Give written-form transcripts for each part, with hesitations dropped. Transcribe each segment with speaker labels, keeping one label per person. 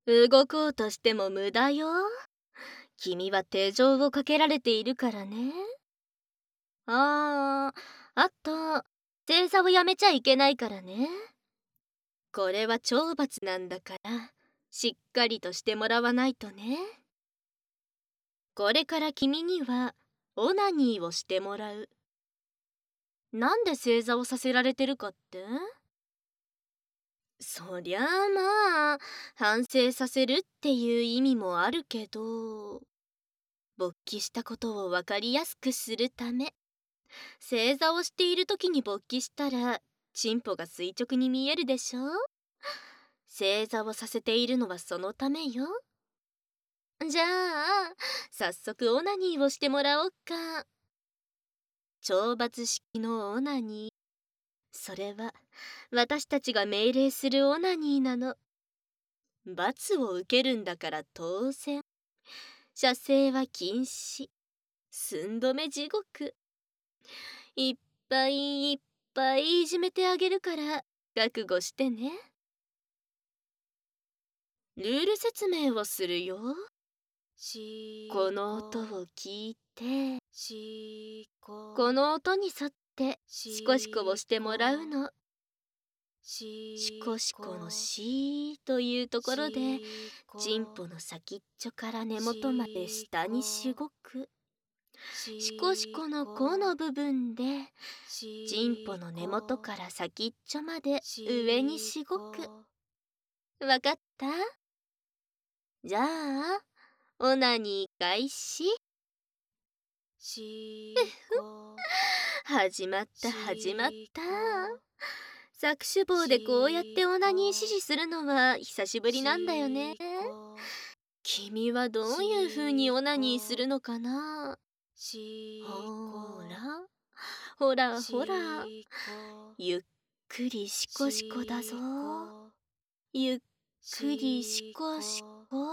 Speaker 1: 動こうとしても無駄よ。君は手錠をかけられているからね。あと、正座をやめちゃいけないからね。これは懲罰なんだから、しっかりとしてもらわないとね。これから君には、オナニーをしてもらう。なんで正座をさせられてるかって？そりゃあまあ、反省させるっていう意味もあるけど、勃起したことを分かりやすくするため。正座をしている時に勃起したらチンポが垂直に見えるでしょ。正座をさせているのはそのためよ。じゃあ早速オナニーをしてもらおっか。懲罰式のオナニー、それは私たちが命令するオナニーなの。罰を受けるんだから当然。射精は禁止。寸止め地獄。いっぱいいっぱいいじめてあげるから覚悟してね。ルール説明をするよ。この音を聞いて、この音に沿ってシコシコをしてもらうの。シコシコのシーというところで、チンポの先っちょから根元まで下にしごく。シコシコのコの部分で、チンポの根元から先っちょまで上にしごく。わかった？じゃあオナニー開始。始まった始まった。搾取棒でこうやってオナニー指示するのは久しぶりなんだよね。君はどういう風にオナニーするのかな。ほらほらほら、ゆっくりシコシコだぞ。ゆっくりシコシコ。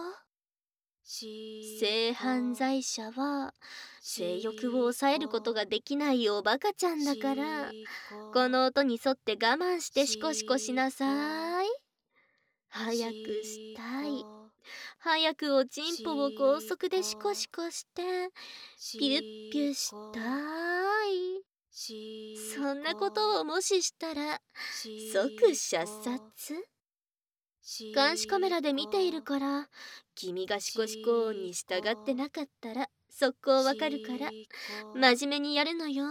Speaker 1: 性犯罪者は性欲を抑えることができないおバカちゃんだから、この音に沿って我慢してシコシコしなさい。早くしたい。早くおちんぽを高速でシコシコしてピュッピュしたい。そんなことをもししたら即射殺。監視カメラで見ているから、君がシコシコ音に従ってなかったら速攻わかるから真面目にやるのよ。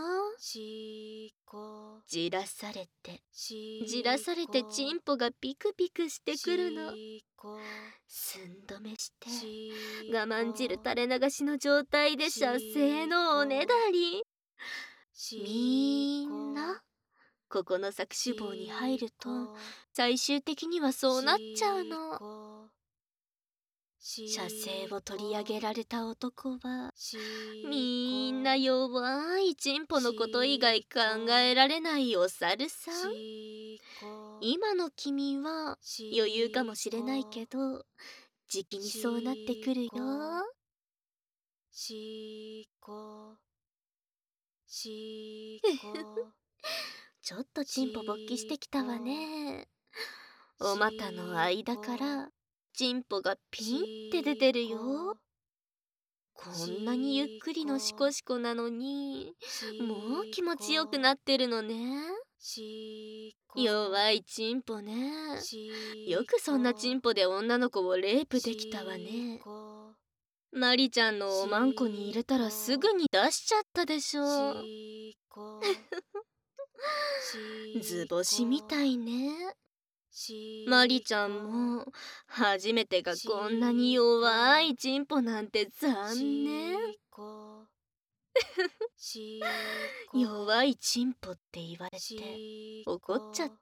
Speaker 1: じらされてじらされてチンポがピクピクしてくるの。寸止めして我慢汁垂れ流しの状態で射精のおねだり。みんなここの搾取棒に入ると最終的にはそうなっちゃうの。射精を取り上げられた男はみんな弱いチンポのこと以外考えられないお猿さん。今の君は余裕かもしれないけど、じきにそうなってくるよ。ちょっとチンポ勃起してきたわね。お股の間からチンポがピンって出てるよ。こんなにゆっくりのシコシコなのにもう気持ちよくなってるのね。弱いチンポね。よくそんなチンポで女の子をレイプできたわね。マリちゃんのおまんこに入れたらすぐに出しちゃったでしょ。図星みたいね。マリちゃんも初めてがこんなに弱いチンポなんて残念。弱いチンポって言われて怒っちゃった？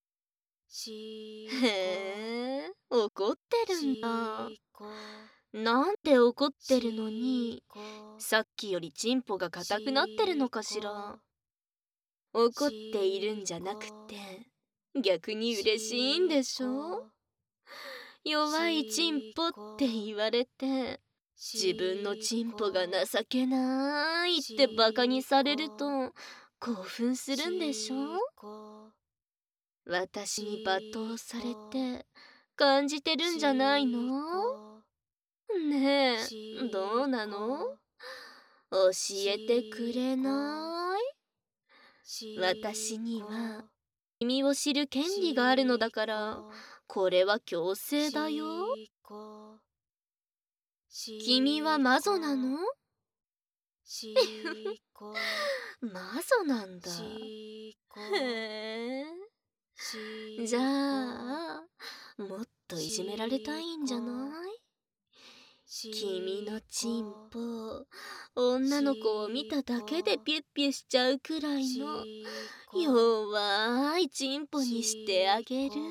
Speaker 1: へえ、怒ってるんだ。なんで怒ってるのにさっきよりチンポが硬くなってるのかしら。怒っているんじゃなくて逆に嬉しいんでしょ。弱いチンポって言われて自分のチンポが情けないってバカにされると興奮するんでしょ。私に罵倒されて感じてるんじゃないの？ねえ、どうなの？教えてくれない？私には君を知る権利があるのだから、これは強制だよ。君は魔女なの？魔女なんだ。へえ。じゃあ、もっといじめられたいんじゃない？君のチンポ、女の子を見ただけでピュッピュしちゃうくらいの弱いチンポにしてあげる。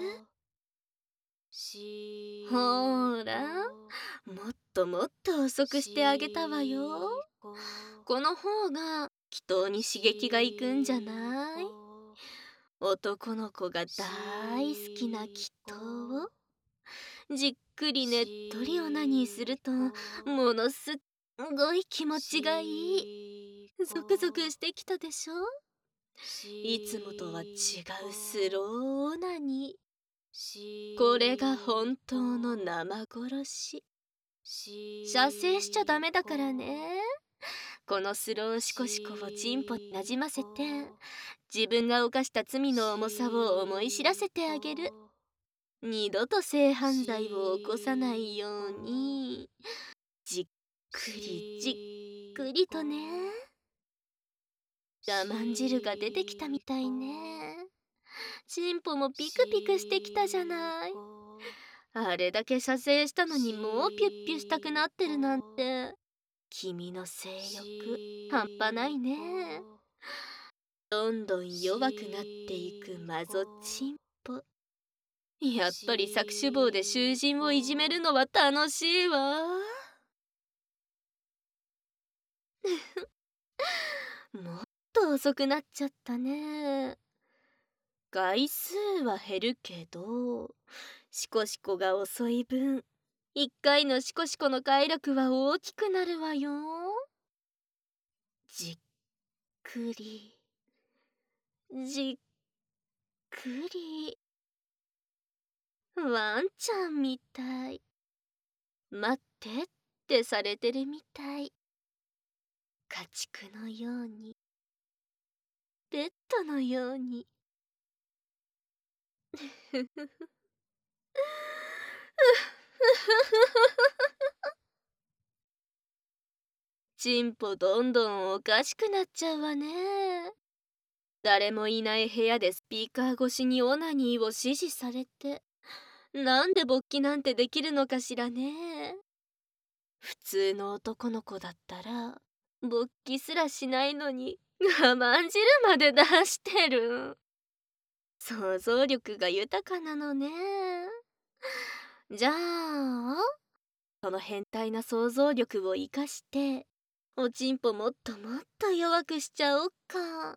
Speaker 1: ほーら、もっともっと遅くしてあげたわよ。この方が祈祷に刺激がいくんじゃない？男の子が大好きな祈祷をじっくりねっとりオナニーすると、ものすっごい気持ちがいい。ゾクゾクしてきたでしょ？いつもとは違うスローオナニー。これが本当の生殺し。射精しちゃダメだからね。このスローシコシコをチンポになじませて、自分が犯した罪の重さを思い知らせてあげる。二度と性犯罪を起こさないように、じっくりじっくりとね。我慢汁が出てきたみたいね。チンポもピクピクしてきたじゃない。あれだけ射精したのにもうピュッピュしたくなってるなんて、君の性欲半端ないね。どんどん弱くなっていくマゾチンポ。やっぱり搾取棒で囚人をいじめるのは楽しいわ。もっと遅くなっちゃったね。回数は減るけど、シコシコが遅い分、一回のシコシコの快楽は大きくなるわよ。じっくり、じっくり。ワンちゃんみたい。待ってってされてるみたい。家畜のように、ペットのように。チンポどんどんおかしくなっちゃうわね。誰もいない部屋でスピーカー越しにオナニーを指示されて、なんで勃起なんてできるのかしらね。普通の男の子だったら勃起すらしないのに我慢汁まで出してる。想像力が豊かなのね。じゃあその変態な想像力を生かしておちんぽもっともっと弱くしちゃおっか。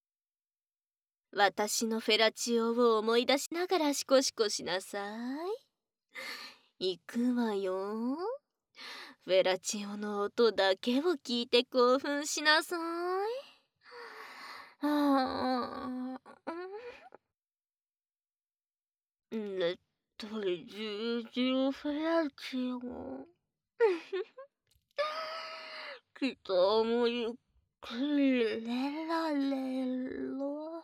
Speaker 1: 私のフェラチオを思い出しながらシコシコしなさい。行くわよ。フェラチオの音だけを聞いて興奮しなさい。ああ、ねっとりジュージューフェラチオ。ギターもゆっくりレラレロ。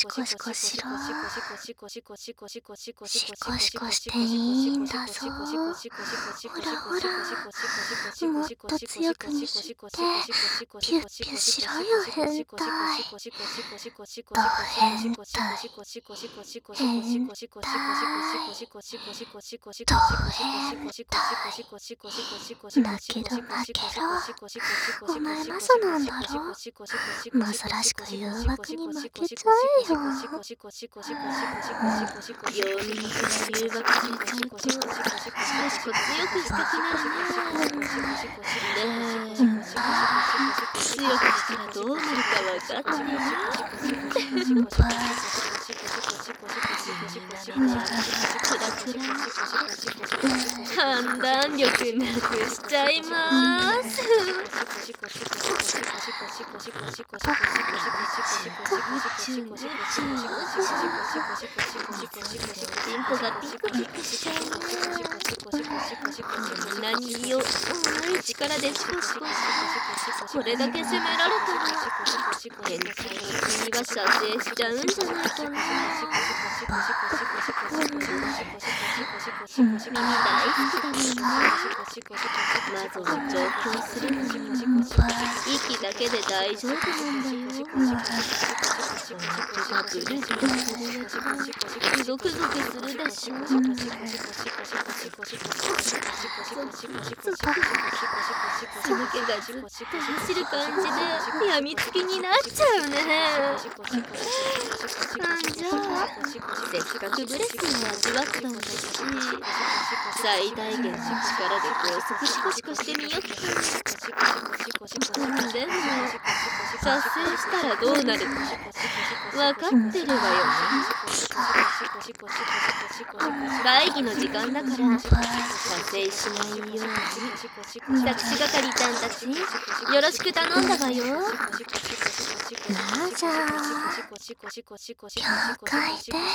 Speaker 2: シコシコしろ。シコシコしていいんだぞ。ほらほら、もっと強く握ってピュッピュしろよ変態。ド変態、変態、ド変態。だけどお前マサなんだろ。マサらしく誘惑に負けちゃえよ。
Speaker 1: 病人から誘惑されちゃうとシコシコ強くしたくなるね。で、強くしたらどうなるか分かってる？
Speaker 2: うんぱい。
Speaker 1: 目がクラクラ。判断力なくしちゃいます。チンポがピクピクしちゃうね。何よ、重い力でシコシコ。これだけ責められたら変態の君は射精しちゃうんじゃないかな。耳大好きだもんね。まずは上京するのにも息だけで大丈夫なんだよ。ブルブルするやつゾクゾクするでしょ。寒気がずっと走る感じでやみつきになっちゃうね。じゃあせっかくブレスを味わったんだし、最大限の力で高速シコシコしてみよっか。でも射精したらどうなるか分かってるわよね。会議の時間だから射精しないように作詞係ちゃんたちよろしく頼んだわよ。
Speaker 2: ラジャー了解です。